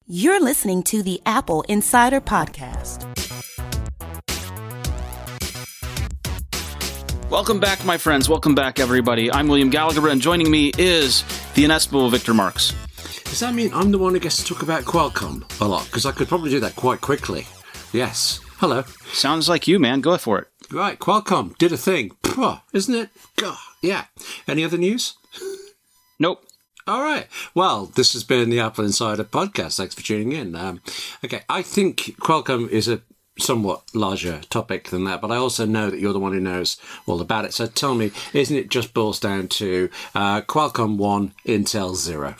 You're listening to the Apple Insider Podcast. Welcome back, my friends. Welcome back, everybody. I'm William Gallagher, and joining me is the inestimable Victor Marx. Does that mean I'm the one who gets to talk about Qualcomm a lot? Because I could probably do that quite quickly. Yes. Hello. Sounds like you, man. Go for it. Right, Qualcomm did a thing. Puh, isn't it? God, yeah. Any other news? Nope. All right. Well, this has been the Apple Insider Podcast. Thanks for tuning in. Okay, I think Qualcomm is a somewhat larger topic than that, but I also know that you're the one who knows all about it. So tell me, isn't it just boils down to Qualcomm 1, Intel 0?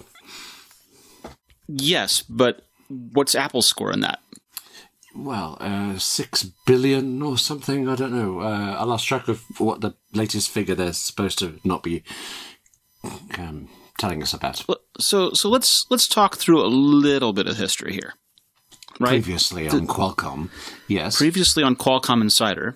Yes, but what's Apple's score in that? Well, 6 billion or something. I don't know. I lost track of what the latest figure they're supposed to not be telling us about. So let's talk through a little bit of history here. Right? Previously on Qualcomm, yes. Previously on Qualcomm Insider,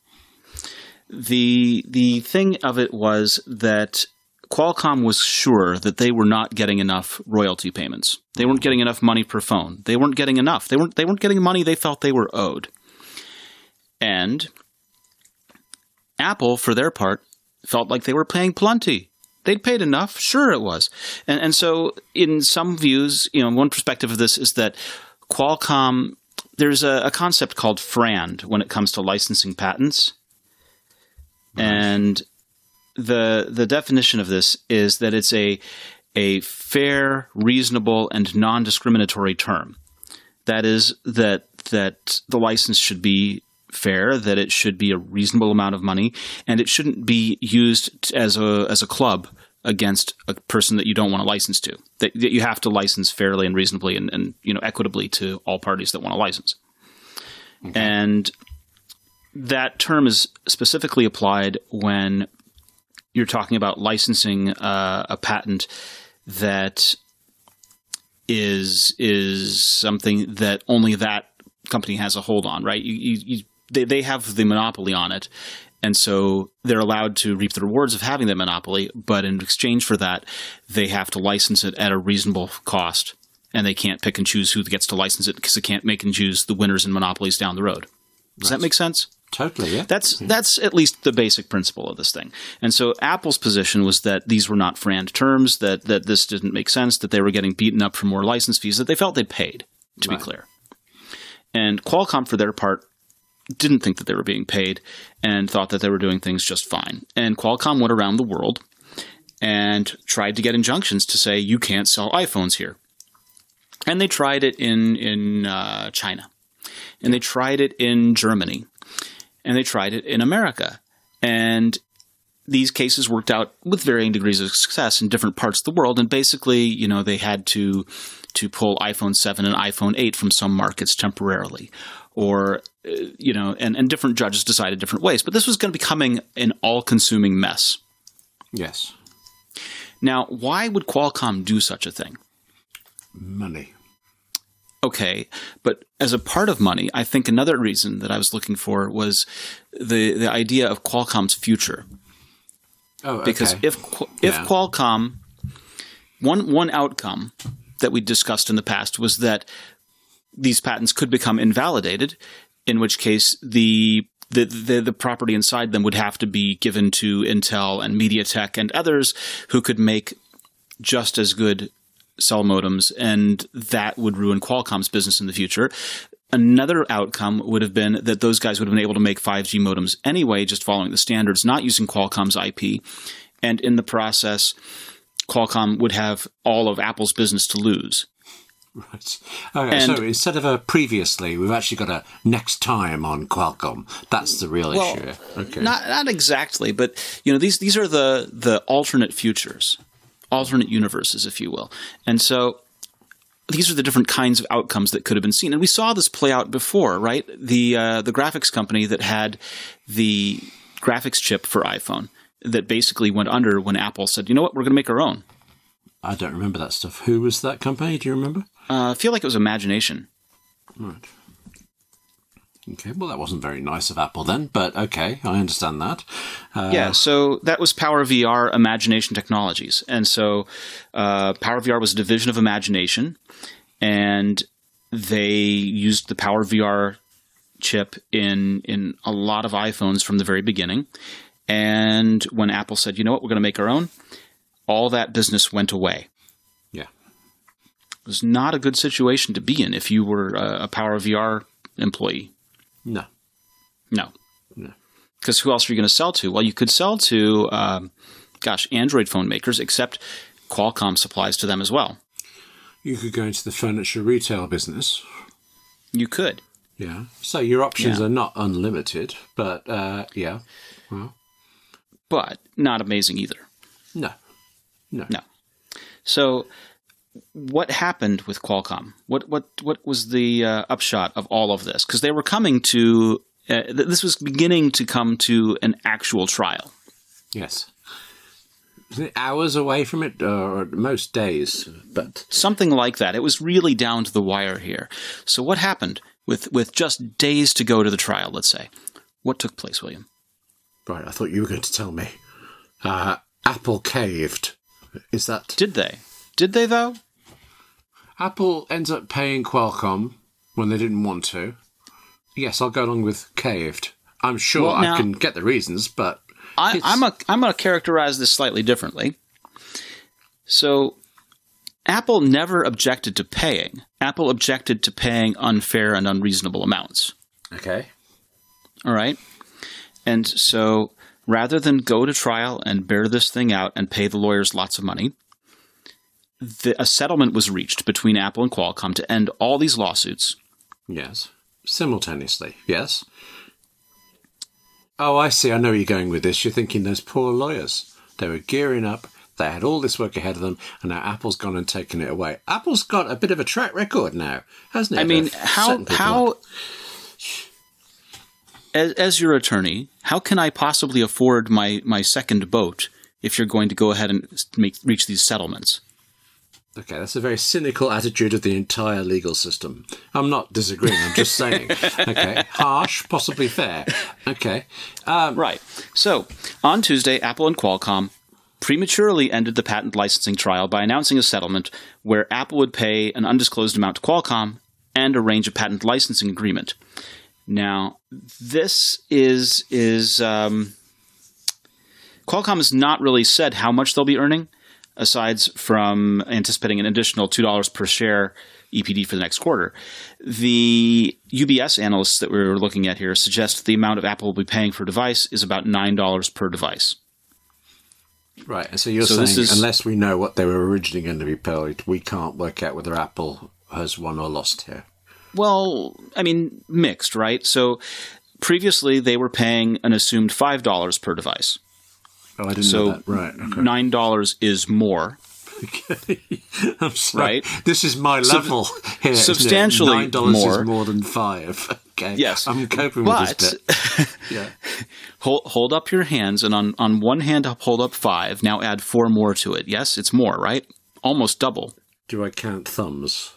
the thing of it was that Qualcomm was sure that they were not getting enough royalty payments. They weren't getting enough money per phone. They weren't getting enough. They weren't getting money they felt they were owed. And Apple, for their part, felt like they were paying plenty. They'd paid enough. Sure it was. And so in some views, one perspective of this is that Qualcomm, there's a concept called FRAND when it comes to licensing patents. Nice. And the definition of this is that it's a fair, reasonable, and non-discriminatory term. That is that the license should be fair, that it should be a reasonable amount of money, and it shouldn't be used as a club against a person that you don't want to license to. That you have to license fairly and reasonably and equitably to all parties that want to license. Okay. And that term is specifically applied when you're talking about licensing a patent that is something that only that company has a hold on, right? They have the monopoly on it, and so they're allowed to reap the rewards of having that monopoly, but in exchange for that, they have to license it at a reasonable cost, and they can't pick and choose who gets to license it because they can't make and choose the winners and monopolies down the road. Does that make sense? Totally, yeah. That's at least the basic principle of this thing. And so Apple's position was that these were not FRAND terms, that this didn't make sense, that they were getting beaten up for more license fees, that they felt they paid, to be clear. And Qualcomm, for their part, didn't think that they were being paid and thought that they were doing things just fine. And Qualcomm went around the world and tried to get injunctions to say, you can't sell iPhones here. And they tried it in China. And they tried it in Germany. And they tried it in America. And these cases worked out with varying degrees of success in different parts of the world. And basically, they had to pull iPhone 7 and iPhone 8 from some markets temporarily. Or, and different judges decided different ways. But this was going to be becoming an all-consuming mess. Yes. Now, why would Qualcomm do such a thing? Money. Okay, but as a part of money, I think another reason that I was looking for was the idea of Qualcomm's future. Oh, okay. Because if Qualcomm, one outcome that we discussed in the past was that these patents could become invalidated, in which case the property inside them would have to be given to Intel and MediaTek and others who could make just as good cell modems, and that would ruin Qualcomm's business in the future. Another outcome would have been that those guys would have been able to make 5G modems anyway, just following the standards, not using Qualcomm's IP. And in the process, Qualcomm would have all of Apple's business to lose. Right. Okay, so instead of a previously, we've actually got a next time on Qualcomm. That's the real issue. Okay. Not exactly, but these are the alternate futures. Alternate universes, if you will. And so these are the different kinds of outcomes that could have been seen. And we saw this play out before, right? The graphics company that had the graphics chip for iPhone that basically went under when Apple said, you know what, we're going to make our own. I don't remember that stuff. Who was that company? Do you remember? I feel like it was Imagination. Right. Okay, well, that wasn't very nice of Apple then, but okay, I understand that. So that was PowerVR Imagination Technologies. And so PowerVR was a division of Imagination, and they used the PowerVR chip in a lot of iPhones from the very beginning. And when Apple said, you know what, we're going to make our own, all that business went away. Yeah. It was not a good situation to be in if you were a PowerVR employee. No. Because who else are you going to sell to? Well, you could sell to, Android phone makers, except Qualcomm supplies to them as well. You could go into the furniture retail business. You could. Yeah. So your options are not unlimited, but yeah. Well. But not amazing either. No. So what happened with Qualcomm? What was the upshot of all of this? Because they were coming to this was beginning to come to an actual trial. Yes. Isn't it hours away from it, or most days? But something like that. It was really down to the wire here. So what happened with just days to go to the trial? Let's say, what took place, William? Right, I thought you were going to tell me. Apple caved. Is that? Did they? Did they though? Apple ends up paying Qualcomm when they didn't want to. Yes, I'll go along with caved. I'm sure I can get the reasons, but I'm going to characterize this slightly differently. So, Apple never objected to paying. Apple objected to paying unfair and unreasonable amounts. Okay. All right. And so, rather than go to trial and bear this thing out and pay the lawyers lots of money, a settlement was reached between Apple and Qualcomm to end all these lawsuits. Yes. Simultaneously, yes. Oh, I see. I know where you're going with this. You're thinking those poor lawyers. They were gearing up. They had all this work ahead of them, and now Apple's gone and taken it away. Apple's got a bit of a track record now, hasn't it? I mean, how as your attorney, how can I possibly afford my second boat if you're going to go ahead and reach these settlements? Okay, that's a very cynical attitude of the entire legal system. I'm not disagreeing, I'm just saying. Okay, harsh, possibly fair. Okay. Right. So, on Tuesday, Apple and Qualcomm prematurely ended the patent licensing trial by announcing a settlement where Apple would pay an undisclosed amount to Qualcomm and arrange a patent licensing agreement. Now, this is Qualcomm has not really said how much they'll be earning, aside from anticipating an additional $2 per share EPD for the next quarter. The UBS analysts that we're looking at here suggest the amount of Apple will be paying per device is about $9 per device. Right, and so you're saying unless we know what they were originally going to be paid, we can't work out whether Apple has won or lost here. Well, I mean, mixed, right? So previously they were paying an assumed $5 per device. Oh, I didn't know that. Right. Okay. $9 is more. Okay. I'm sorry. Right? This is my level here. Substantially $9 more. is more than $5. Okay. Yes. I'm coping with this bit. Yeah. Hold up your hands, and on one hand, hold up 5. Now add 4 more to it. Yes, it's more, right? Almost double. Do I count thumbs?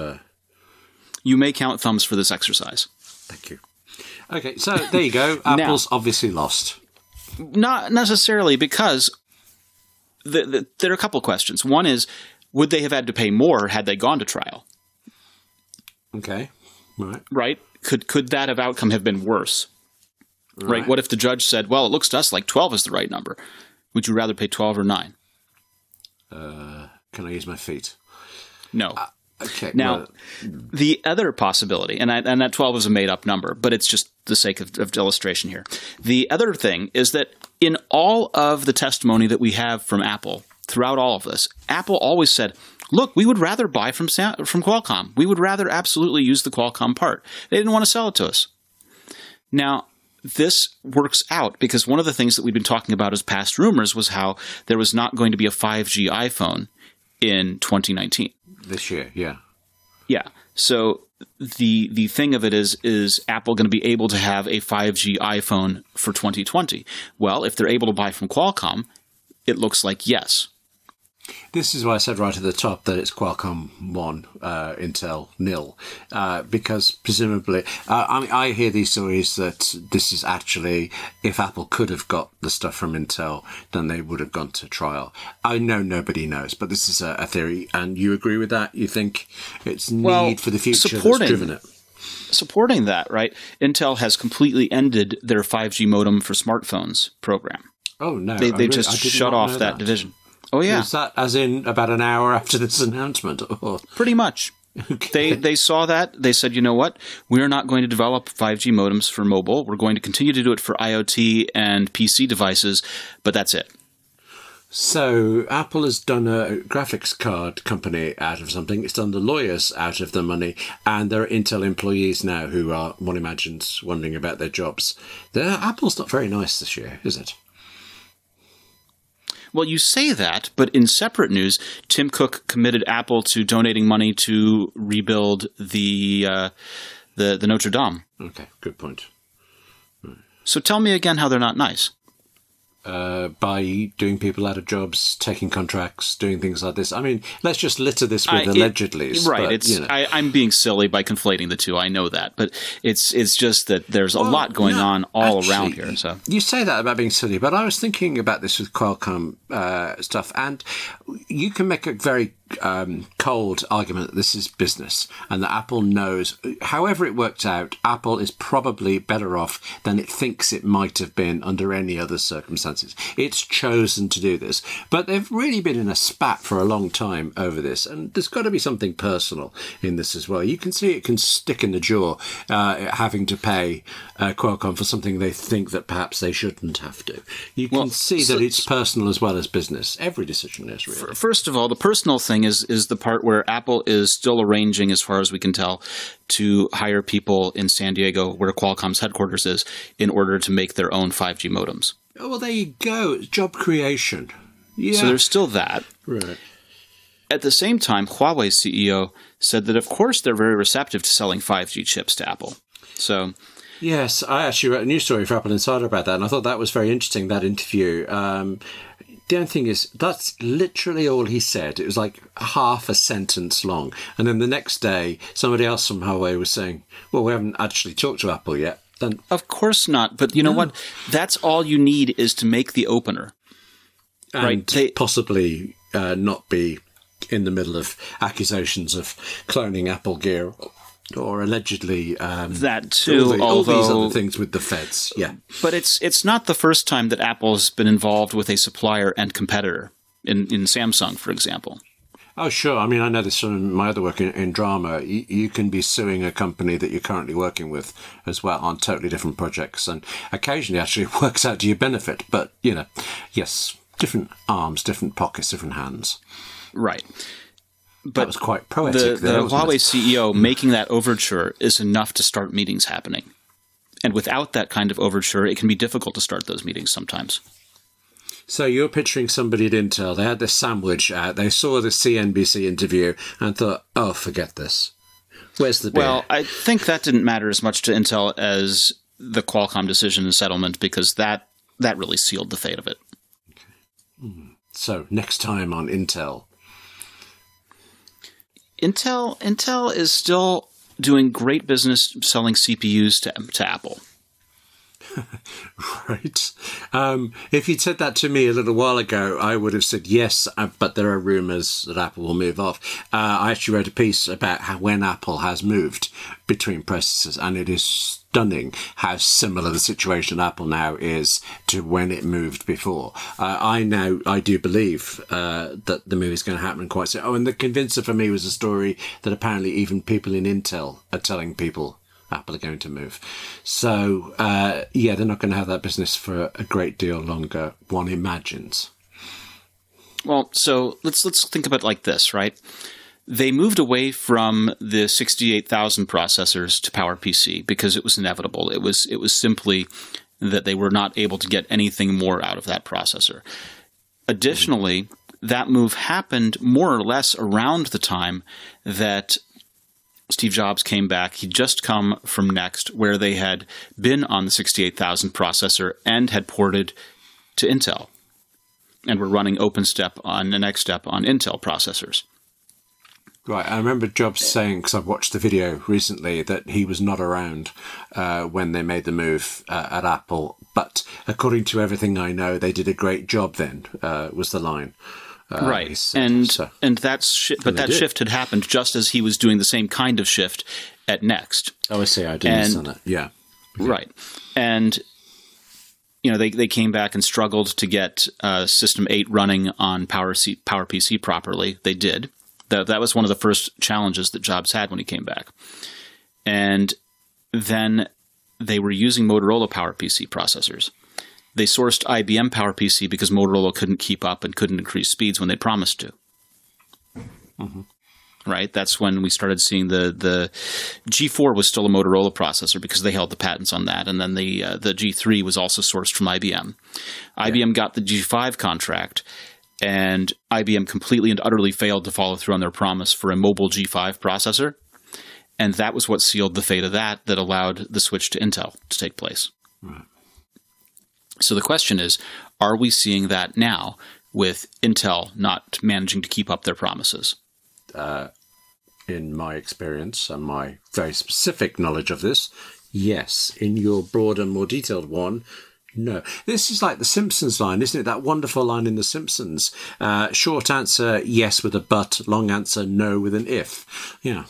You may count thumbs for this exercise. Thank you. Okay, so there you go. Apple's obviously lost. Not necessarily, because there are a couple of questions. One is, would they have had to pay more had they gone to trial? Okay, right. Right? Could that outcome have been worse? Right? What if the judge said, well, it looks to us like 12 is the right number. Would you rather pay 12 or 9? Can I use my feet? No. Okay. Now, the other possibility, and that 12 is a made-up number, but it's just the sake of illustration here. The other thing is that in all of the testimony that we have from Apple, throughout all of this, Apple always said, look, we would rather buy from Qualcomm. We would rather absolutely use the Qualcomm part. They didn't want to sell it to us. Now, this works out because one of the things that we've been talking about as past rumors was how there was not going to be a 5G iPhone in 2019. This year, yeah. Yeah. So the thing of it is Apple going to be able to have a 5G iPhone for 2020? Well, if they're able to buy from Qualcomm, it looks like yes. This is why I said right at the top that it's Qualcomm 1, Intel 0, because presumably, I hear these stories that this is actually, if Apple could have got the stuff from Intel, then they would have gone to trial. I know nobody knows, but this is a theory, and you agree with that? You think it's need for the future that's driven it? Supporting that, right? Intel has completely ended their 5G modem for smartphones program. Oh, no. They just shut off that division. Oh, yeah. Is that as in about an hour after this announcement? Or? Pretty much. Okay. They saw that. They said, you know what? We're not going to develop 5G modems for mobile. We're going to continue to do it for IoT and PC devices, but that's it. So Apple has done a graphics card company out of something. It's done the lawyers out of the money. And there are Intel employees now who are, one imagines, wondering about their jobs. Apple's not very nice this year, is it? Well, you say that, but in separate news, Tim Cook committed Apple to donating money to rebuild the Notre Dame. Okay, good point. So tell me again how they're not nice. By doing people out of jobs, taking contracts, doing things like this. I mean, let's just litter this with allegedly. Right. But, I'm being silly by conflating the two. I know that. But it's just that there's a lot going on all around here. So you say that about being silly, but I was thinking about this with Qualcomm stuff, and you can make a very cold argument that this is business and that Apple knows, however it worked out, Apple is probably better off than it thinks it might have been under any other circumstances. It's chosen to do this, but they've really been in a spat for a long time over this, and there's got to be something personal in this as well. You can see it can stick in the jaw, having to pay Qualcomm for something they think that perhaps they shouldn't have to. You can see that it's personal as well as business. Every decision is really. First of all, the personal thing is the part where Apple is still arranging, as far as we can tell, to hire people in San Diego, where Qualcomm's headquarters is, in order to make their own 5G modems. Oh, well, there you go. It's job creation. Yeah. So there's still that. Right. At the same time, Huawei's CEO said that, of course, they're very receptive to selling 5G chips to Apple. So... Yes, I actually wrote a news story for Apple Insider about that, and I thought that was very interesting, that interview. The only thing is, that's literally all he said. It was like half a sentence long. And then the next day, somebody else from Huawei was saying, well, we haven't actually talked to Apple yet. Then, of course not. But you know what? That's all you need is to make the opener. And right? Possibly not be in the middle of accusations of cloning Apple gear or allegedly that too, all these other things with the feds. Yeah, but it's not the first time that Apple's been involved with a supplier and competitor in Samsung, for example. Oh, sure. I mean, I know this from my other work in drama. You can be suing a company that you're currently working with as well on totally different projects, and occasionally actually it works out to your benefit. But yes, different arms, different pockets, different hands. Right. But that was quite poetic. The Huawei CEO making that overture is enough to start meetings happening. And without that kind of overture, it can be difficult to start those meetings sometimes. So you're picturing somebody at Intel. They had this sandwich out. They saw the CNBC interview and thought, oh, forget this. Where's the beer? Well, I think that didn't matter as much to Intel as the Qualcomm decision and settlement, because that really sealed the fate of it. Okay. So next time on Intel... Intel is still doing great business selling CPUs to Apple. Right. If you'd said that to me a little while ago, I would have said yes, but there are rumours that Apple will move off. I actually wrote a piece about when Apple has moved between processors, and it is stunning how similar the situation at Apple now is to when it moved before. I do believe that the move is going to happen quite soon. Oh, and the convincer for me was a story that apparently even people in Intel are telling people Apple are going to move. So, they're not going to have that business for a great deal longer, one imagines. Well, so let's think about it like this, right? They moved away from the 68,000 processors to PowerPC because it was inevitable. It was simply that they were not able to get anything more out of that processor. Additionally, that move happened more or less around the time that Steve Jobs came back. He'd just come from Next, where they had been on the 68,000 processor and had ported to Intel. and were running OpenStep on the NeXTSTEP on Intel processors. Right, I remember Jobs saying, because I've watched the video recently, that he was not around when they made the move at Apple. But according to everything I know, they did a great job then, was the line. Right, and that shift had happened just as he was doing the same kind of shift at Next. Oh, I see. I didn't understand that. Yeah. Okay. Right, and they came back and struggled to get System 8 running on PowerPC properly. They did. That was one of the first challenges that Jobs had when he came back. And then they were using Motorola PowerPC processors. They sourced IBM PowerPC because Motorola couldn't keep up and couldn't increase speeds when they promised to. Mm-hmm. Right? That's when we started seeing the G4 was still a Motorola processor because they held the patents on that. And then the G3 was also sourced from IBM. IBM got the G5 contract, and IBM completely and utterly failed to follow through on their promise for a mobile G5 processor. And that was what sealed the fate of that allowed the switch to Intel to take place. Right. So the question is, are we seeing that now with Intel not managing to keep up their promises? In my experience and my very specific knowledge of this, yes. In your broader, more detailed one, no. This is like the Simpsons line, isn't it? That wonderful line in The Simpsons. Short answer, yes with a but. Long answer, no with an if. Yeah.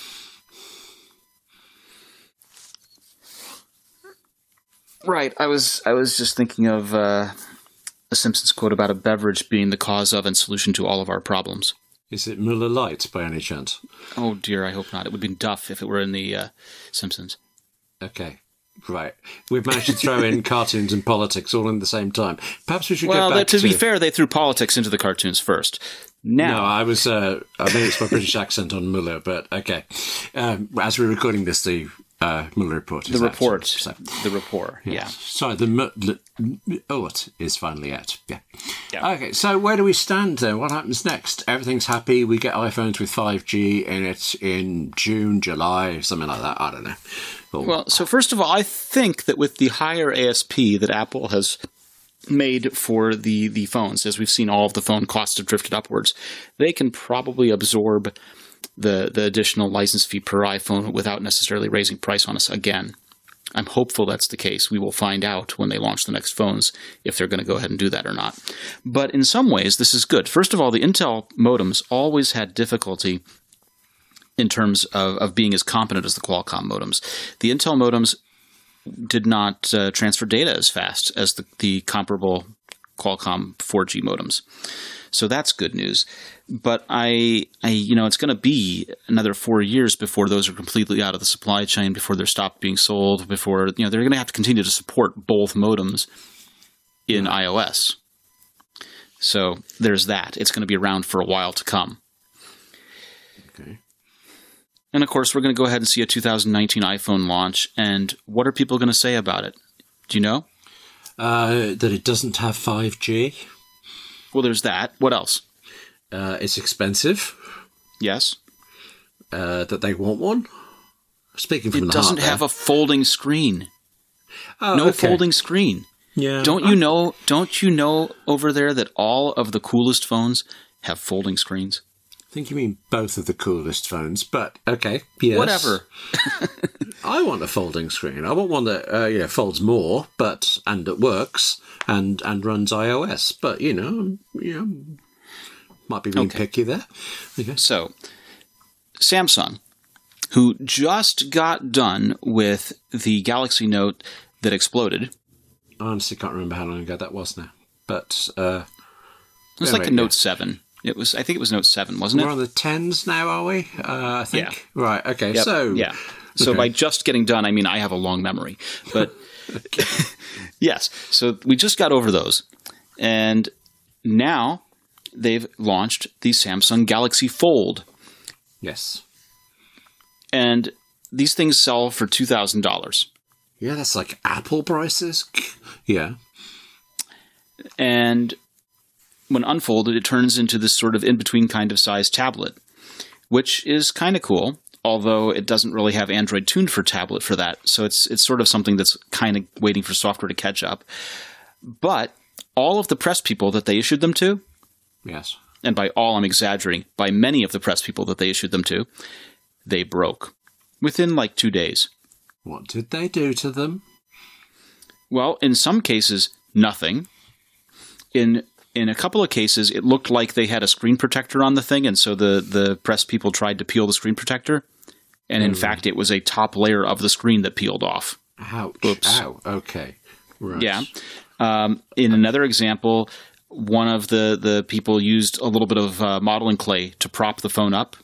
Right. I was just thinking of a Simpsons quote about a beverage being the cause of and solution to all of our problems. Is it Miller Lite by any chance? Oh dear, I hope not. It would be Duff if it were in the Simpsons. Okay. Right. We've managed to throw in cartoons and politics all in the same time. Perhaps we should get back to be fair, they threw politics into the cartoons first. Now, no, I was. I think it's my British accent on Muller, but okay. As we're recording this, the Muller report is the report. So. The report. Yes. Yeah. Sorry, the it is finally out. Yeah. Okay. So where do we stand then? What happens next? Everything's happy. We get iPhones with 5G in it in June, July, something like that. I don't know. Well, so first of all, I think that with the higher ASP that Apple has made for the phones, as we've seen all of the phone costs have drifted upwards, they can probably absorb the additional license fee per iPhone without necessarily raising price on us again. I'm hopeful that's the case. We will find out when they launch the next phones if they're going to go ahead and do that or not. But in some ways, this is good. First of all, the Intel modems always had difficulty in terms of being as competent as the Qualcomm modems. The Intel modems did not transfer data as fast as the comparable Qualcomm 4G modems. So that's good news. But it's going to be another 4 years before those are completely out of the supply chain, before they're stopped being sold, before, they're going to have to continue to support both modems in iOS. So there's that. It's going to be around for a while to come. Okay. And of course, we're going to go ahead and see a 2019 iPhone launch. And what are people going to say about it? Do you know? That it doesn't have 5G. Well, there's that. What else? It's expensive. Yes. That they want one. Speaking from it the heart, doesn't have a folding screen. Oh, no okay. folding screen. Yeah. Don't you know over there that all of the coolest phones have folding screens? I think you mean both of the coolest phones, but okay, yes. Whatever. I want a folding screen. I want one that folds more, and that works and runs iOS. But might be being picky there. Okay. So, Samsung, who just got done with the Galaxy Note that exploded. I honestly can't remember how long ago that was now, but it was like the Note 7. I think it was Note 7, wasn't it? We're on the 10s now, are we? I think. Yeah. Right. Okay. Yep. So yeah. So by just getting done, I mean I have a long memory, but yes. So we just got over those, and now they've launched the Samsung Galaxy Fold. Yes. And these things sell for $2,000. Yeah, that's like Apple prices. Yeah. And when unfolded, it turns into this sort of in-between kind of size tablet, which is kind of cool, although it doesn't really have Android tuned for tablet for that. So it's sort of something that's kind of waiting for software to catch up. But all of the press people that they issued them to, Yes. and by all I'm exaggerating, by many of the press people that they issued them to, they broke within like 2 days. What did they do to them? Well, in some cases, nothing. In a couple of cases, it looked like they had a screen protector on the thing, and so the press people tried to peel the screen protector, and in fact, it was a top layer of the screen that peeled off. Ouch. Oops. Ow. Okay. Right. Yeah. In another example, one of the people used a little bit of modeling clay to prop the phone up,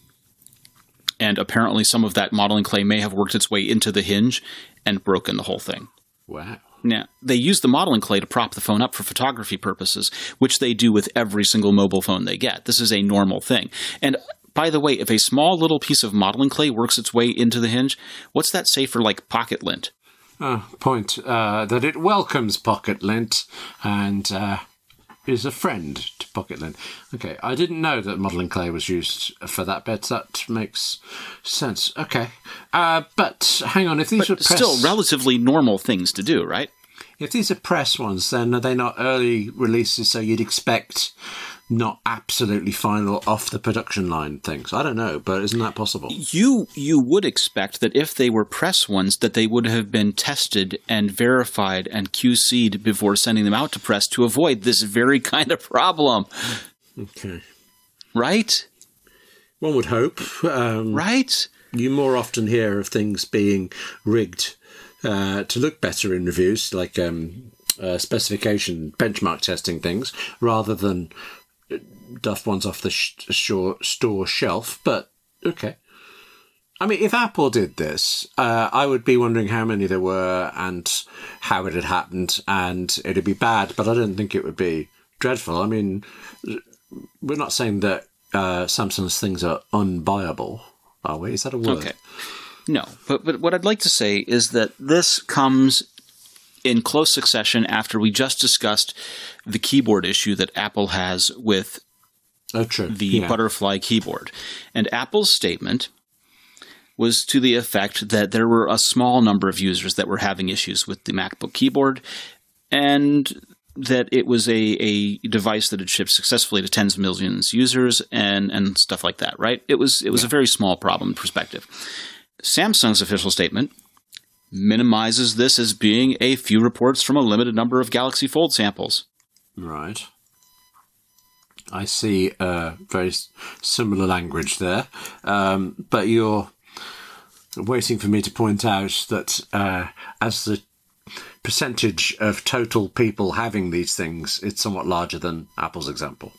and apparently some of that modeling clay may have worked its way into the hinge and broken the whole thing. Wow. Now, they use the modeling clay to prop the phone up for photography purposes, which they do with every single mobile phone they get. This is a normal thing. And by the way, if a small little piece of modeling clay works its way into the hinge, what's that say for like pocket lint? Point that it welcomes pocket lint and is a friend to pocket lint. Okay, I didn't know that modelling clay was used for that bit. That makes sense. Okay, but hang on. If these were press, still relatively normal things to do, right? If these are press ones, then are they not early releases? So you'd expect not absolutely final off the production line things. I don't know, but isn't that possible? You would expect that if they were press ones, that they would have been tested and verified and QC'd before sending them out to press to avoid this very kind of problem. Okay. Right? One would hope. Right? You more often hear of things being rigged to look better in reviews, like specification benchmark testing things, rather than duff ones off the store shelf. But okay. I mean, if Apple did this, I would be wondering how many there were and how it had happened, and it'd be bad, but I don't think it would be dreadful. I mean, we're not saying that Samsung's things are unbuyable, are we? Is that a word? Okay. No, but what I'd like to say is that this comes in close succession after we just discussed the keyboard issue that Apple has with the Butterfly keyboard. And Apple's statement was to the effect that there were a small number of users that were having issues with the MacBook keyboard, and that it was a device that had shipped successfully to tens of millions of users and stuff like that, right? It was a very small problem in perspective. Samsung's official statement minimizes this as being a few reports from a limited number of Galaxy Fold samples. Right. I see very similar language there. But you're waiting for me to point out that as the percentage of total people having these things, it's somewhat larger than Apple's example.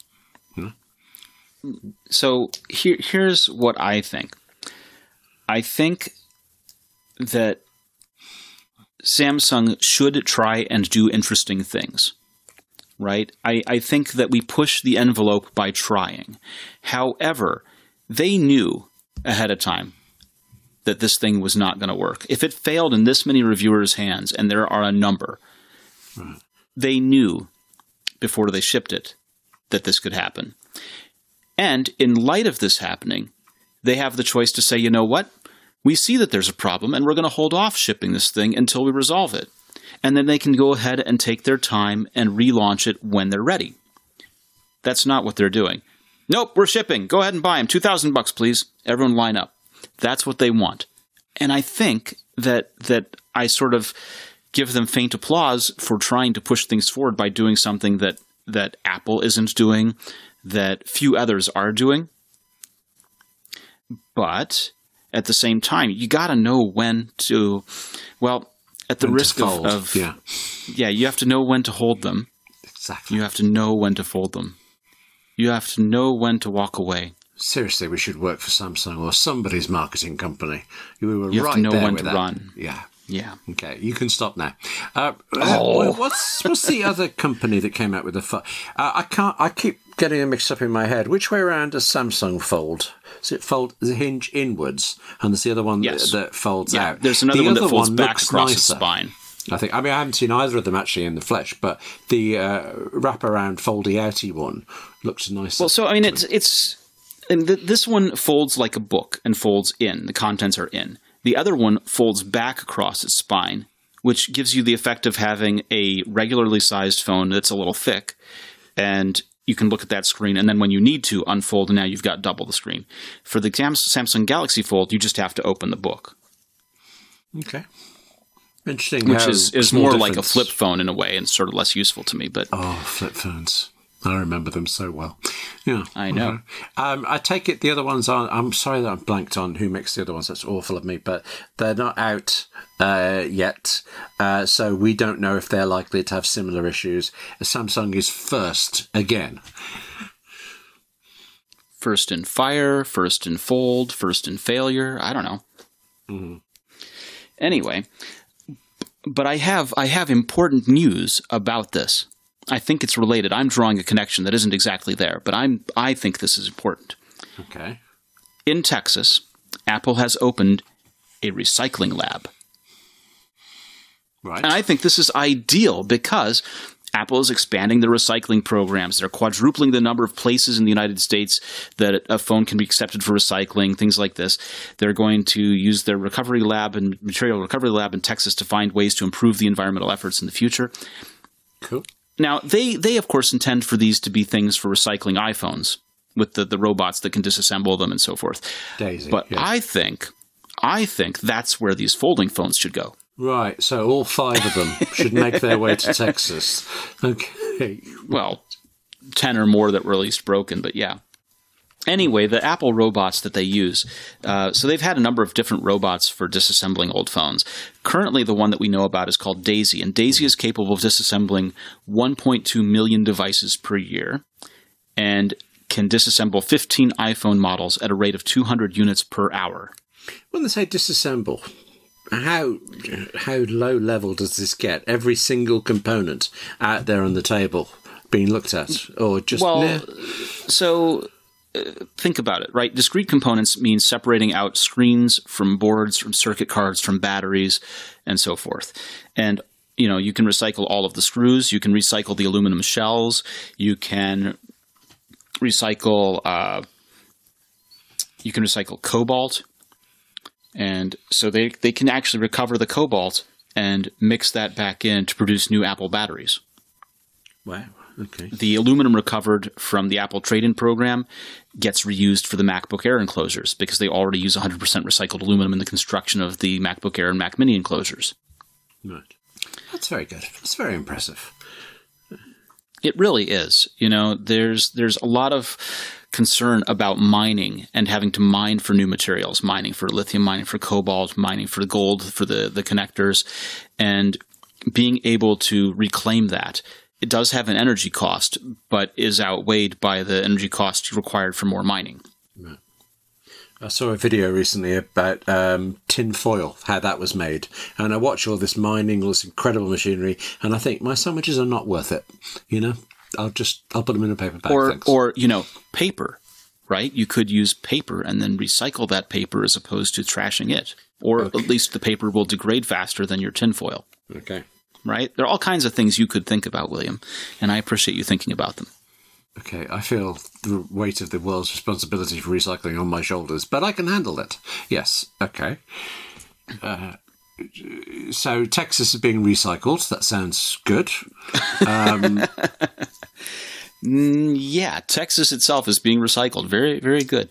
So here's what I think. I think that Samsung should try and do interesting things, right? I think that we push the envelope by trying. However, they knew ahead of time that this thing was not going to work. If it failed in this many reviewers' hands, and there are a number, they knew before they shipped it that this could happen. And in light of this happening, they have the choice to say, you know what? We see that there's a problem, and we're going to hold off shipping this thing until we resolve it. And then they can go ahead and take their time and relaunch it when they're ready. That's not what they're doing. Nope, we're shipping. Go ahead and buy them. $2,000, please. Everyone line up. That's what they want. And I think that I sort of give them faint applause for trying to push things forward by doing something that Apple isn't doing, that few others are doing. But at the same time, you got to know when to, well, at the risk of you have to know when to hold them. Exactly. You have to know when to fold them. You have to know when to walk away. Seriously, we should work for Samsung or somebody's marketing company. We were you have right to know there when with to that. run. Yeah. Yeah. Okay, you can stop now. What's the other company that came out with the I keep getting them mixed up in my head. Which way around does Samsung fold? Does it fold the hinge inwards, and there's the other one that folds out? There's another one that folds back across its spine. I haven't seen either of them actually in the flesh, but the wraparound foldy outy one looks nicer. Well, so I mean, this one folds like a book and folds in. The contents are in. The other one folds back across its spine which gives you the effect of having a regularly sized phone that's a little thick, and you can look at that screen, and then when you need to unfold, and now you've got double the screen. For the Samsung Galaxy Fold, you just have to open the book. Okay. Interesting. Which is more like a flip phone in a way, and sort of less useful to me. But flip phones. I remember them so well. Yeah, I know. I take it the other ones are. I'm sorry that I'm blanked on who makes the other ones. That's awful of me, but they're not out yet, so we don't know if they're likely to have similar issues. Samsung is first again. First in fire, first in fold, first in failure. I don't know. Mm-hmm. Anyway, but I have important news about this. I think it's related. I'm drawing a connection that isn't exactly there, but I think this is important. Okay. In Texas, Apple has opened a recycling lab. Right. And I think this is ideal because Apple is expanding their recycling programs. They're quadrupling the number of places in the United States that a phone can be accepted for recycling, things like this. They're going to use their recovery lab and material recovery lab in Texas to find ways to improve the environmental efforts in the future. Cool. Now, they of course intend for these to be things for recycling iPhones with the robots that can disassemble them and so forth. Daisy, but yeah. I think that's where these folding phones should go. Right, so all 5 of them should make their way to Texas. Okay. Well, 10 or more that were at least broken, but yeah. Anyway, the Apple robots that they use, so they've had a number of different robots for disassembling old phones. Currently, the one that we know about is called Daisy, and Daisy is capable of disassembling 1.2 million devices per year and can disassemble 15 iPhone models at a rate of 200 units per hour. When they say disassemble, how low level does this get? Every single component out there on the table being looked at, or just so think about it, right? Discrete components means separating out screens from boards, from circuit cards, from batteries, and so forth. And you can recycle all of the screws. You can recycle the aluminum shells. You can recycle cobalt. And so they can actually recover the cobalt and mix that back in to produce new Apple batteries. Wow. Okay. The aluminum recovered from the Apple trade-in program gets reused for the MacBook Air enclosures because they already use 100% recycled aluminum in the construction of the MacBook Air and Mac Mini enclosures. Right. That's very good. That's very impressive. It really is. There's a lot of concern about mining and having to mine for new materials, mining for lithium, mining for cobalt, mining for gold, for the connectors, and being able to reclaim that. It does have an energy cost, but is outweighed by the energy cost required for more mining. Right. I saw a video recently about tin foil, how that was made. And I watch all this mining, all this incredible machinery, and I think my sandwiches are not worth it. I'll put them in a paper bag. Or paper, right? You could use paper and then recycle that paper as opposed to trashing it. Or at least the paper will degrade faster than your tin foil. Okay. Right? There are all kinds of things you could think about, William, and I appreciate you thinking about them. Okay, I feel the weight of the world's responsibility for recycling on my shoulders, but I can handle it. Yes, okay. So Texas is being recycled. That sounds good. Yeah, Texas itself is being recycled. Very, very good.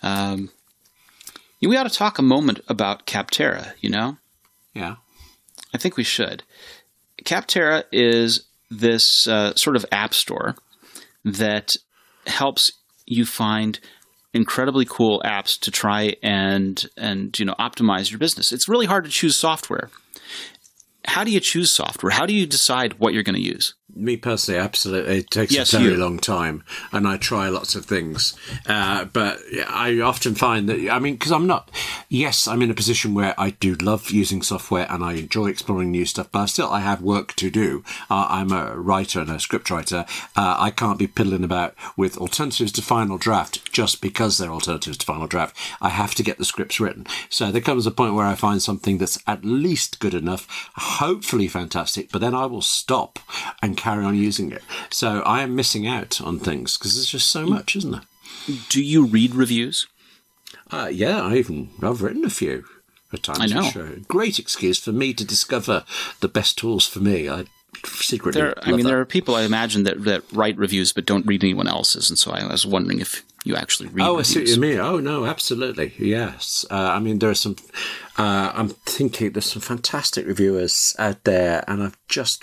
We ought to talk a moment about Capterra, Yeah. I think we should. Capterra is this sort of app store that helps you find incredibly cool apps to try and optimize your business. It's really hard to choose software. How do you choose software? How do you decide what you're going to use? Me personally, absolutely. It takes a very long time, and I try lots of things. But I often find that, because I'm in a position where I do love using software and I enjoy exploring new stuff, but I have work to do. I'm a writer and a script writer. I can't be piddling about with alternatives to Final Draft just because they're alternatives to Final Draft. I have to get the scripts written. So there comes a point where I find something that's at least good enough, hopefully fantastic, but then I will stop and carry on using it. So I am missing out on things because there's just so much, isn't there? Do you read reviews? Yeah, I've written a few. at times. I know. Sure. Great excuse for me to discover the best tools for me. I secretly there are people, I imagine, that write reviews but don't read anyone else's, and so I was wondering if you actually read reviews. I see what you mean. Oh, no, absolutely. Yes. There are some... I'm thinking there's some fantastic reviewers out there, and I've just...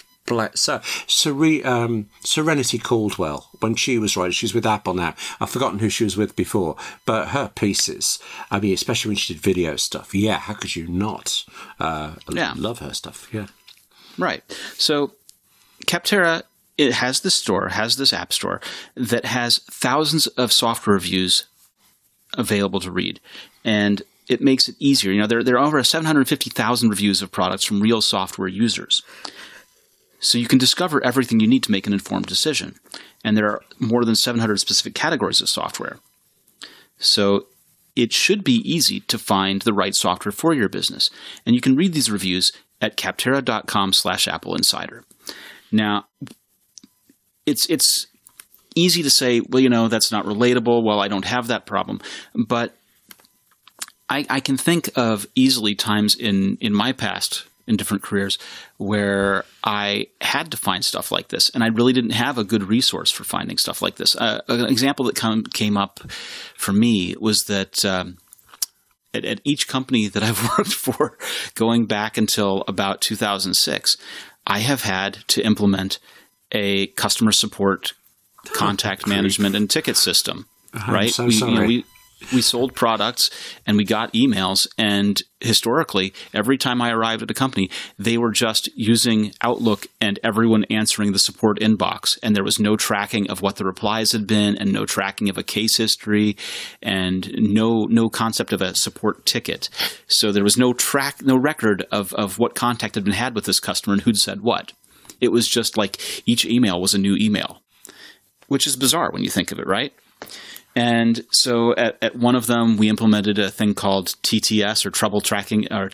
Serenity Caldwell, when she was writing, she's with Apple now. I've forgotten who she was with before, but her pieces, especially when she did video stuff, how could you not love her stuff? Yeah. Right. So Capterra, it has this app store that has thousands of software reviews available to read. And it makes it easier. There are over 750,000 reviews of products from real software users. So you can discover everything you need to make an informed decision. And there are more than 700 specific categories of software. So it should be easy to find the right software for your business. And you can read these reviews at capterra.com/Apple Insider. Now, it's easy to say, well, that's not relatable. Well, I don't have that problem. But I can think of easily times in my past, in different careers, where I had to find stuff like this, and I really didn't have a good resource for finding stuff like this. An example that came up for me was that at each company that I've worked for, going back until about 2006, I have had to implement a customer support, contact management, and ticket system. Right? So sorry. We sold products and we got emails, and historically, every time I arrived at a company, they were just using Outlook and everyone answering the support inbox, and there was no tracking of what the replies had been, and no tracking of a case history, and no concept of a support ticket. So there was no record of what contact had been had with this customer and who'd said what. It was just like each email was a new email, which is bizarre when you think of it, right? And so at one of them, we implemented a thing called TTS, or trouble tracking, or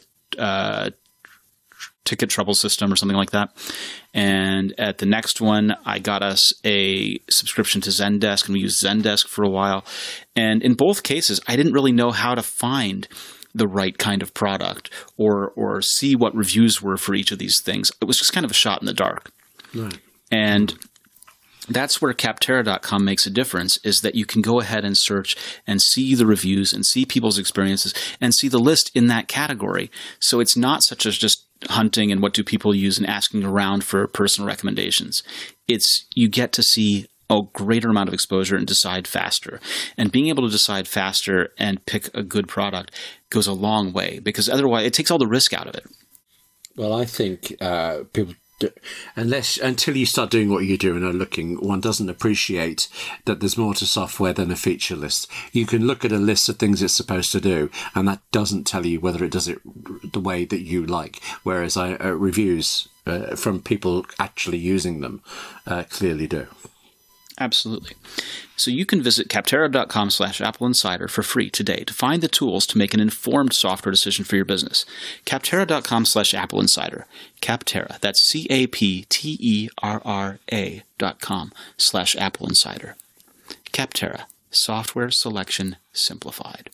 ticket trouble system, or something like that. And at the next one, I got us a subscription to Zendesk, and we used Zendesk for a while. And in both cases, I didn't really know how to find the right kind of product or see what reviews were for each of these things. It was just kind of a shot in the dark. Right. And that's where Capterra.com makes a difference, is that you can go ahead and search and see the reviews and see people's experiences and see the list in that category. So it's not such as just hunting and what do people use and asking around for personal recommendations. You get to see a greater amount of exposure and decide faster. And being able to decide faster and pick a good product goes a long way, because otherwise it takes all the risk out of it. Well, I think people... until you start doing what you do and are looking, one doesn't appreciate that there's more to software than a feature list. You can look at a list of things it's supposed to do, and that doesn't tell you whether it does it the way that you like. Whereas reviews from people actually using them clearly do. Absolutely. So you can visit Capterra.com/Apple Insider for free today to find the tools to make an informed software decision for your business. Capterra.com/Apple Insider. Capterra. That's CAPTERRA.com/Apple Insider. Capterra. Software selection simplified.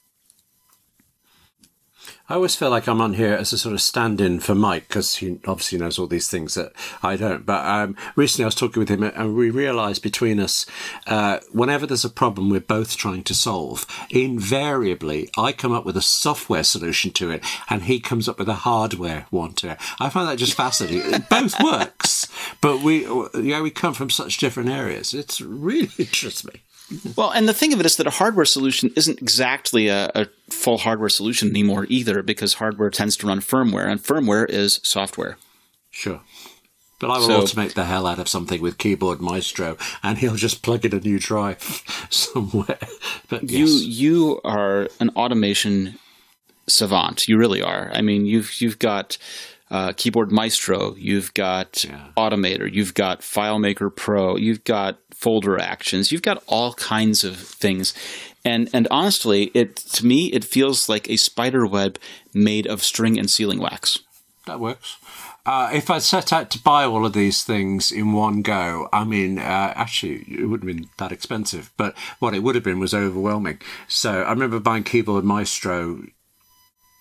I always feel like I'm on here as a sort of stand-in for Mike, because he obviously knows all these things that I don't. But recently I was talking with him, and we realised between us, whenever there's a problem we're both trying to solve, invariably I come up with a software solution to it, and he comes up with a hardware one to it. I find that just fascinating. It both works, but we come from such different areas. It's really interests me. Well, and the thing of it is that a hardware solution isn't exactly a full hardware solution anymore either, because hardware tends to run firmware, and firmware is software. Sure. But I will automate the hell out of something with Keyboard Maestro, and he'll just plug in a new drive somewhere. But yes. You are an automation savant. You really are. I mean, you've got Keyboard Maestro, you've got Automator, you've got FileMaker Pro, you've got folder actions, you've got all kinds of things. And honestly, to me, it feels like a spider web made of string and sealing wax. That works. If I set out to buy all of these things in one go, I mean, actually, it wouldn't have been that expensive, but what it would have been was overwhelming. So I remember buying Keyboard Maestro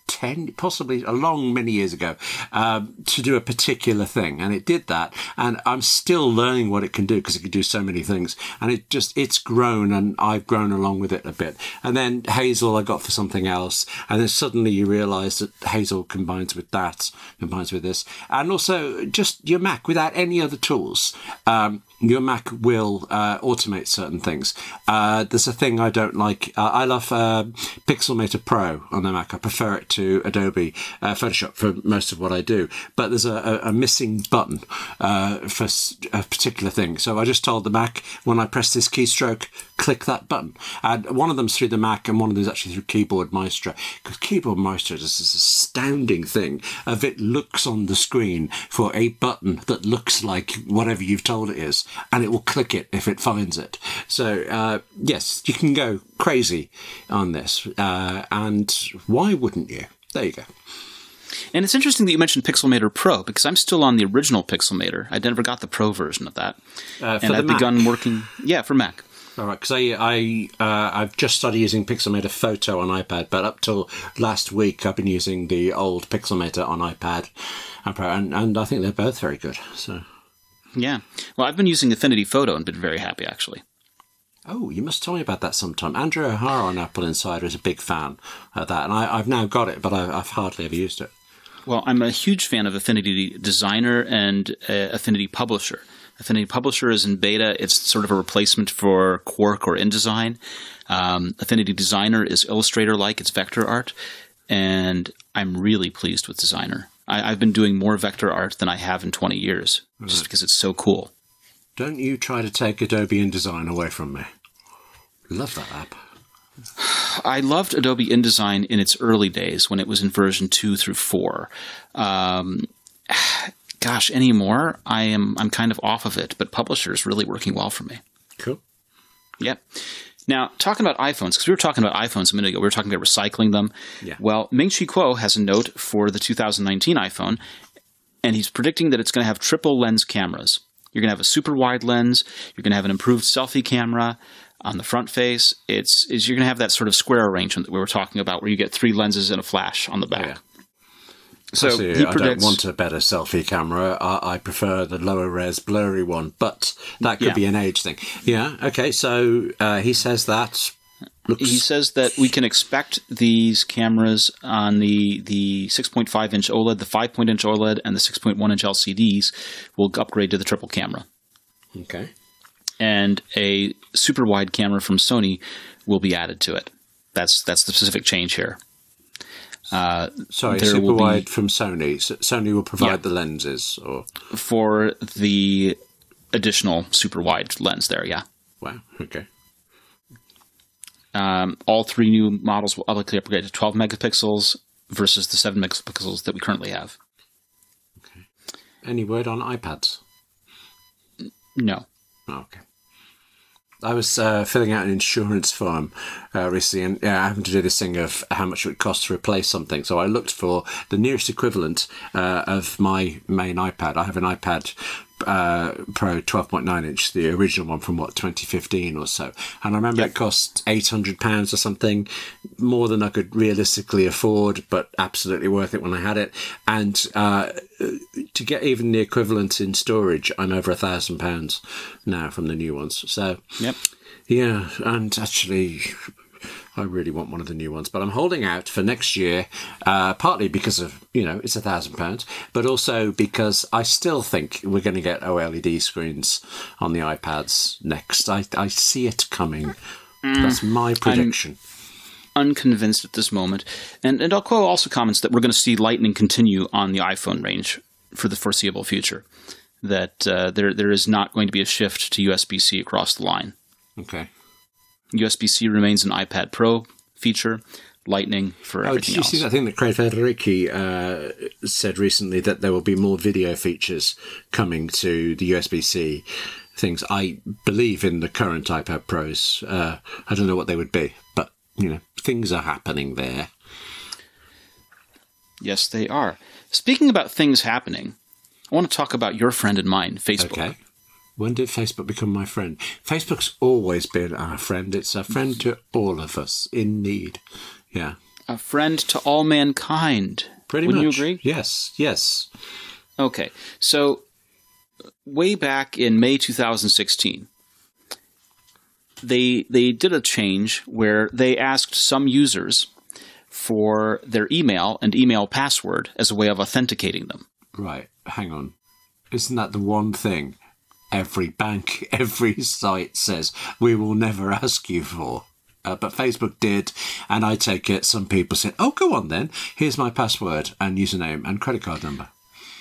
possibly many years ago, to do a particular thing. And it did that. And I'm still learning what it can do because it can do so many things. And it's grown, and I've grown along with it a bit. And then Hazel I got for something else. And then suddenly you realize that Hazel combines with this. And also just your Mac without any other tools. Your Mac will automate certain things. There's a thing I don't like. I love Pixelmator Pro on the Mac. I prefer it to Adobe Photoshop for most of what I do. But there's a missing button for a particular thing. So I just told the Mac, when I press this keystroke, click that button. And one of them's through the Mac and one of them's actually through Keyboard Maestro. Because Keyboard Maestro does this astounding thing of it looks on the screen for a button that looks like whatever you've told it is, and it will click it if it finds it. So, yes, you can go crazy on this. And why wouldn't you? There you go. And it's interesting that you mentioned Pixelmator Pro, because I'm still on the original Pixelmator. I never got the Pro version of that. And I've begun working... Yeah, for Mac. All right, because I've just started using Pixelmator Photo on iPad, but up till last week I've been using the old Pixelmator on iPad and Pro, and I think they're both very good. So, yeah. Well, I've been using Affinity Photo and been very happy, actually. Oh, you must tell me about that sometime. Andrew O'Hara on Apple Insider is a big fan of that, and I've now got it, but I've hardly ever used it. Well, I'm a huge fan of Affinity Designer and Affinity Publisher. Affinity Publisher is in beta. It's sort of a replacement for Quark or InDesign. Affinity Designer is Illustrator-like. It's vector art. And I'm really pleased with Designer. I've been doing more vector art than I have in 20 years, just because it's so cool. Don't you try to take Adobe InDesign away from me. Love that app. I loved Adobe InDesign in its early days when it was in version 2 through 4. Gosh, anymore, I'm kind of off of it, but Publisher is really working well for me. Cool. Yep. Now, talking about iPhones, because we were talking about iPhones a minute ago, we were talking about recycling them. Yeah. Well, Ming-Chi Kuo has a note for the 2019 iPhone, and he's predicting that it's going to have triple lens cameras. You're going to have a super wide lens. You're going to have an improved selfie camera on the front face. You're going to have that sort of square arrangement that we were talking about, where you get 3 lenses and a flash on the back. Yeah. So I don't want a better selfie camera. I prefer the lower res blurry one, but that could be an age thing. Yeah. Okay. So he says that. He says that we can expect these cameras on the 6.5-inch OLED, the 5-inch OLED, and the 6.1-inch LCDs will upgrade to the triple camera. Okay. And a super wide camera from Sony will be added to it. That's the specific change here. Sorry, super wide from Sony. So Sony will provide the lenses, or for the additional super wide lens there. Yeah. Wow. Okay. All 3 new models will likely upgrade to 12 megapixels versus the 7 megapixels that we currently have. Okay. Any word on iPads? No. Oh, okay. I was filling out an insurance form recently, and I happened to do this thing of how much it would cost to replace something. So I looked for the nearest equivalent of my main iPad. I have an iPad Pro 12.9-inch, the original one from 2015 or so. And I remember it cost £800 or something, more than I could realistically afford, but absolutely worth it when I had it. And to get even the equivalent in storage, I'm over £1,000 now from the new ones. So, yeah, and actually, I really want one of the new ones, but I'm holding out for next year, partly because of, it's £1,000, but also because I still think we're going to get OLED screens on the iPads next. I see it coming. That's my prediction. I'm unconvinced at this moment. And Kuo also comments that we're going to see Lightning continue on the iPhone range for the foreseeable future, that there is not going to be a shift to USB-C across the line. Okay. USB-C remains an iPad Pro feature, Lightning for everything else. Did you see that thing that Craig Federighi said recently, that there will be more video features coming to the USB-C things? I believe in the current iPad Pros. I don't know what they would be, but, things are happening there. Yes, they are. Speaking about things happening, I want to talk about your friend and mine, Facebook. Okay. When did Facebook become my friend? Facebook's always been our friend. It's a friend to all of us in need. Yeah. A friend to all mankind. Pretty Wouldn't much. you agree? Yes. Okay. So, way back in May 2016, they did a change where they asked some users for their email and email password as a way of authenticating them. Right. Hang on. Isn't that the one thing every bank, every site says we will never ask you for? But Facebook did, and I take it some people said, oh, go on then. Here's my password and username and credit card number.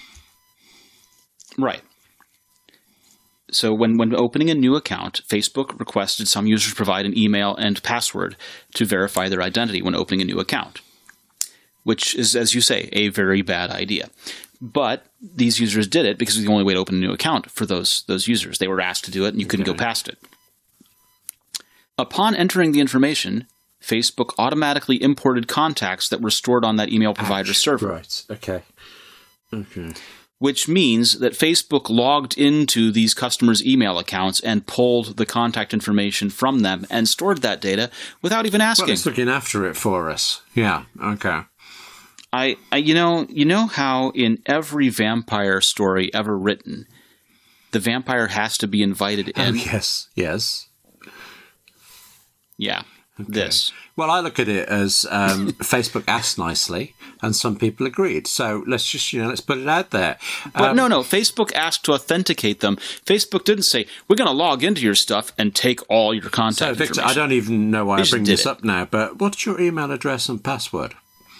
Right. So when opening a new account, Facebook requested some users provide an email and password to verify their identity when opening a new account, which is, as you say, a very bad idea. But these users did it because it was the only way to open a new account for those users. They were asked to do it, and you couldn't go past it. Upon entering the information, Facebook automatically imported contacts that were stored on that email provider server. Right. Okay. Which means that Facebook logged into these customers' email accounts and pulled the contact information from them and stored that data without even asking. Well, it's looking after it for us. Yeah. Okay. You know how in every vampire story ever written, the vampire has to be invited in? Oh, yes. Yeah, okay. This. Well, I look at it as Facebook asked nicely, and some people agreed. So let's just, let's put it out there. But no, Facebook asked to authenticate them. Facebook didn't say, we're going to log into your stuff and take all your contact So, Victor, information. I don't even know why I bring this it. up now, but what's your email address and password?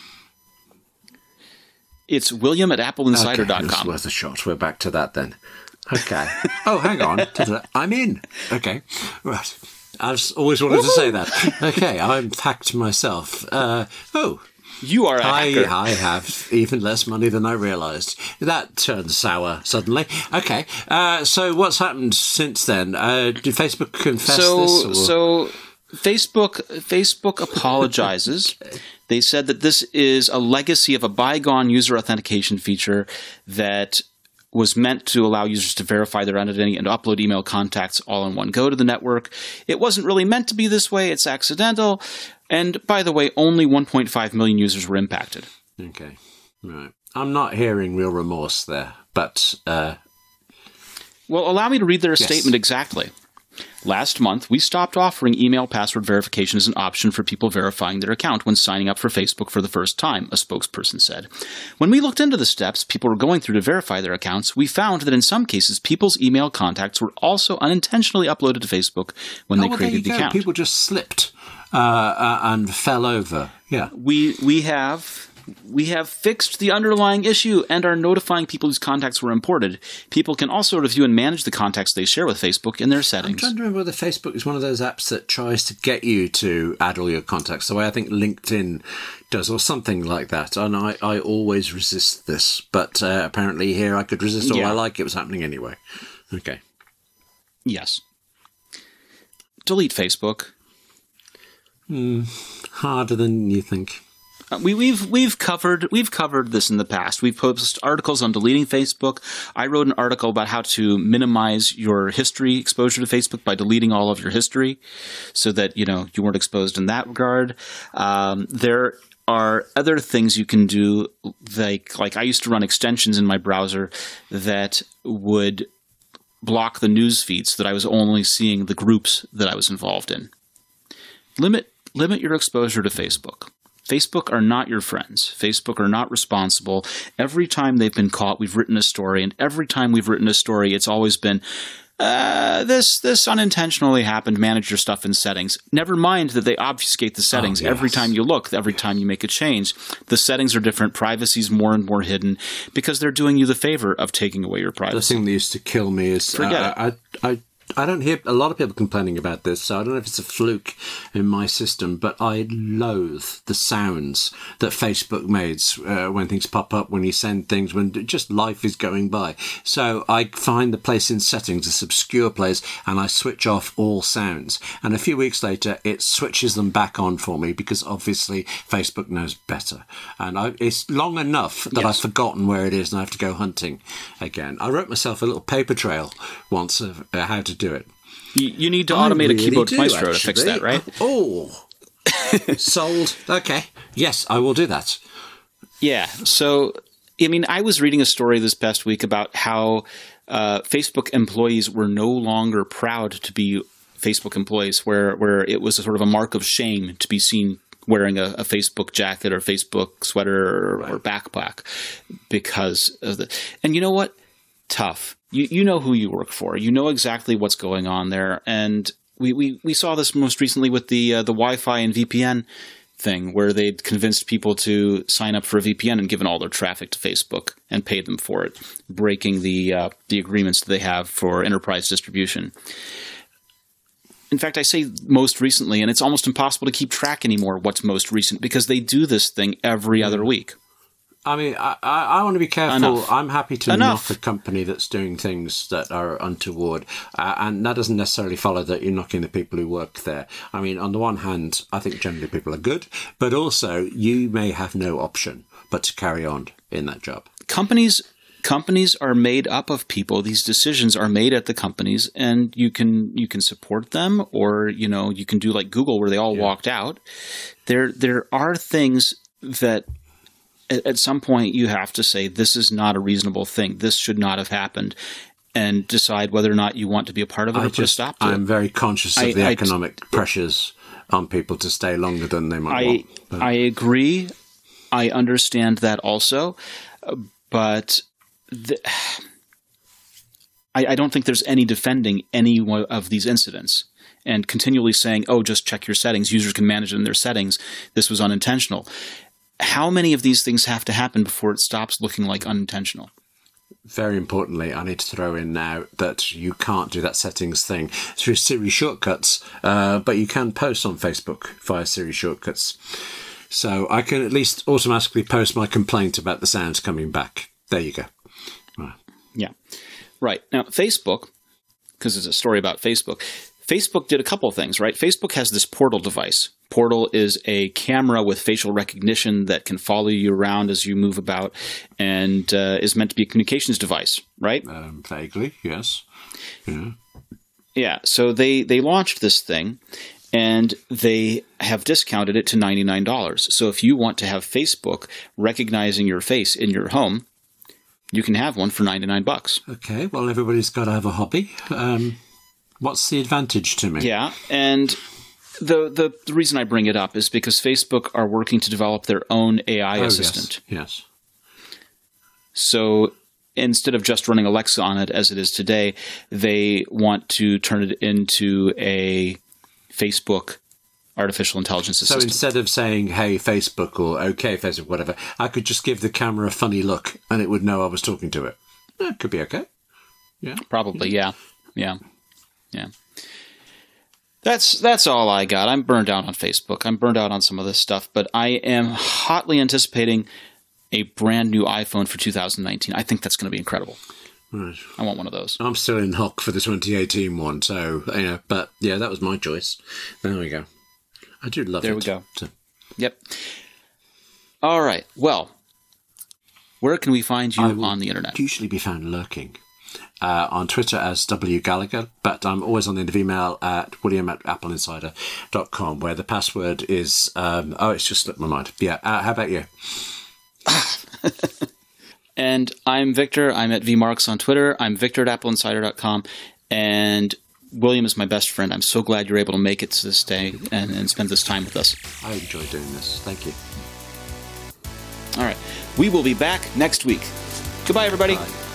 It's william@appleinsider.com. Okay, it's worth a shot. We're back to that then. Okay. Oh, hang on. I'm in. Okay. Right. I've always wanted to say that. Okay, I'm hacked myself. You are a hacker. I have even less money than I realised. That turned sour suddenly. Okay, so what's happened since then? Did Facebook confess this? Or? So Facebook apologizes. Okay. They said that this is a legacy of a bygone user authentication feature that was meant to allow users to verify their identity and upload email contacts all in one go to the network. It wasn't really meant to be this way. It's accidental. And by the way, only 1.5 million users were impacted. Okay. Right. I'm not hearing real remorse there, but... Well, allow me to read their statement exactly. Last month, we stopped offering email password verification as an option for people verifying their account when signing up for Facebook for the first time, a spokesperson said. When we looked into the steps people were going through to verify their accounts, we found that in some cases, people's email contacts were also unintentionally uploaded to Facebook when they created the account. People just slipped and fell over. Yeah. We have fixed the underlying issue and are notifying people whose contacts were imported. People can also review and manage the contacts they share with Facebook in their settings. I'm trying to remember whether Facebook is one of those apps that tries to get you to add all your contacts, the way I think LinkedIn does, or something like that. And I always resist this, but apparently here I could resist all I like. It was happening anyway. Okay. Yes. Delete Facebook. Harder than you think. We've covered this in the past. We've posted articles on deleting Facebook. I wrote an article about how to minimize your history exposure to Facebook by deleting all of your history, so that you weren't exposed in that regard. There are other things you can do, like I used to run extensions in my browser that would block the news feeds so that I was only seeing the groups that I was involved in. Limit your exposure to Facebook. Facebook are not your friends. Facebook are not responsible. Every time they've been caught, we've written a story, and every time we've written a story, it's always been, this unintentionally happened, manage your stuff in settings. Never mind that they obfuscate the settings. Every time you look, every time you make a change, the settings are different, privacy's more and more hidden, because they're doing you the favor of taking away your privacy. The thing that used to kill me is I don't hear a lot of people complaining about this, so I don't know if it's a fluke in my system, but I loathe the sounds that Facebook makes when things pop up, when you send things, when just life is going by. So I find the place in settings, this obscure place, and I switch off all sounds. And a few weeks later, it switches them back on for me because obviously Facebook knows better. And it's long enough that I've forgotten where it is and I have to go hunting again. I wrote myself a little paper trail once of how to do it. You need to automate a keyboard maestro to fix that, right? Oh, Sold. Okay. Yes, I will do that. Yeah. So, I mean, I was reading a story this past week about how Facebook employees were no longer proud to be Facebook employees, where it was a sort of a mark of shame to be seen wearing a Facebook jacket or Facebook sweater or backpack because of the. And you know what? Tough. You know who you work for. You know exactly what's going on there. And we saw this most recently with the Wi-Fi and VPN thing, where they'd convinced people to sign up for a VPN and given all their traffic to Facebook and paid them for it, breaking the agreements that they have for enterprise distribution. In fact, I say most recently, and it's almost impossible to keep track anymore what's most recent because they do this thing every other week. I mean, I want to be careful. Enough. I'm happy to knock a company that's doing things that are untoward. And that doesn't necessarily follow that you're knocking the people who work there. I mean, on the one hand, I think generally people are good, but also you may have no option but to carry on in that job. Companies are made up of people. These decisions are made at the companies, and you can support them, or you can do like Google, where they all walked out. There are things that at some point you have to say, this is not a reasonable thing. This should not have happened, and decide whether or not you want to be a part of it or put a stop to it. I'm very conscious of the economic pressures on people to stay longer than they might want. I agree. I understand that also, but I don't think there's any defending any one of these incidents and continually saying, oh, just check your settings. Users can manage it in their settings. This was unintentional. How many of these things have to happen before it stops looking like unintentional? Very importantly, I need to throw in now that you can't do that settings thing through Siri shortcuts, but you can post on Facebook via Siri shortcuts. So I can at least automatically post my complaint about the sounds coming back. There you go. Right. Yeah. Right. Now, Facebook, because it's a story about Facebook, Facebook did a couple of things, right? Facebook has this Portal device. Portal is a camera with facial recognition that can follow you around as you move about and is meant to be a communications device, right? Vaguely, yes. Yeah. Yeah, so they launched this thing, and they have discounted it to $99. So if you want to have Facebook recognizing your face in your home, you can have one for $99. Okay, well, everybody's got to have a hobby. What's the advantage to me? Yeah, and the reason I bring it up is because Facebook are working to develop their own AI assistant. Yes. So instead of just running Alexa on it as it is today, they want to turn it into a Facebook artificial intelligence assistant. So instead of saying, hey, Facebook, or okay, Facebook, whatever, I could just give the camera a funny look and it would know I was talking to it. That could be okay. Yeah. Probably, yeah. That's all I got. I'm burned out on Facebook. I'm burned out on some of this stuff, but I am hotly anticipating a brand new iPhone for 2019. I think that's going to be incredible. Right. I want one of those. I'm still in hock for the 2018 one, so, but yeah, that was my choice. There we go. I do love it. There we go. So. Yep. All right. Well, where can we find you on the internet? Usually be found lurking. On Twitter as W. Gallagher, but I'm always on the end of email at william@appleinsider.com, where the password is, it's just slipped my mind. Yeah, how about you? And I'm Victor. I'm at vmarks on Twitter. I'm victor@appleinsider.com. And William is my best friend. I'm so glad you're able to make it to this day and spend this time with us. I enjoy doing this. Thank you. All right. We will be back next week. Goodbye, everybody. Bye.